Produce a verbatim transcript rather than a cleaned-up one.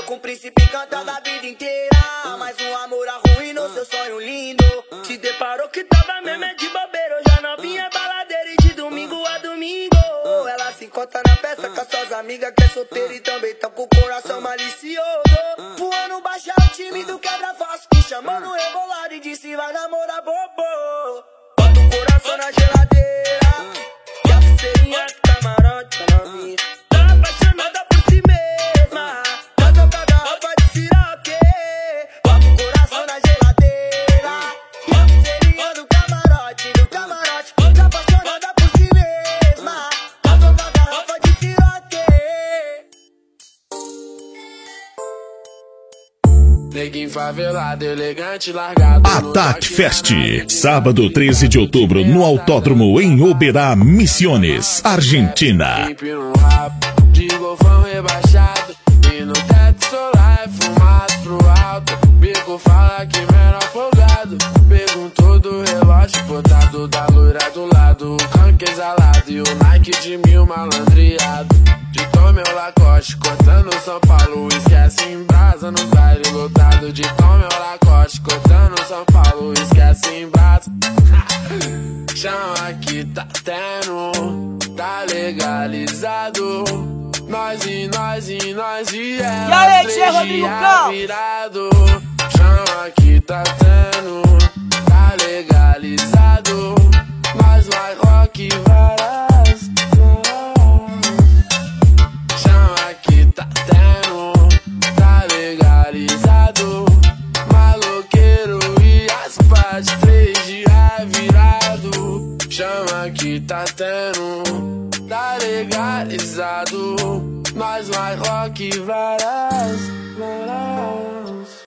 com o príncipe cantando a vida inteira. Mais um amor arruinou seu sonho lindo. Se deparou que tava mesmo é de bobeira. Hoje a novinha é baladeira e de domingo a domingo ela se encontra na festa com as suas amigas que é solteira e também tá com o coração malicioso. Voando baixo é o time do quebra-falso que chamando o rebolado e disse vai namorar bobo. Bota o coração na geladeira e a pulseirinha do camarote pra novinha. Tá apaixonada por si mesma, tá tocada roupa de siroque. Bota o coração na geladeira e a pulseirinha do camarote, do camarote. Tá apaixonada por si mesma, tá tocada roupa de siroque. Neguinho favelado, elegante, largado. Attack Fest, sábado treze de outubro, no Autódromo em Oberá, Misiones, Argentina. De golfão rebaixado e no teto solar é fumado pro alto. Bico fala que menor folgado, perguntou do relógio botado da loira do lado. O canque exalado e o Nike de mil malandreado. De Tom meu Lacoste, cortando São Paulo, esquece em brasa no baile lotado. De Tom meu Lacoste, cortando São Paulo, esquece em brasa. Chama que tá tendo, tá legalizado. Nós e nós e nós e é. E aí, Tia Rodrigo Campos? Virado. Chama que tá tendo, tá legalizado. Nós vai rock várias. Chama que tá tendo, tá legalizado. Maloqueiro e as partes três dias virado. Chama que tá tendo, tá legalizado. Nós vai rock várias.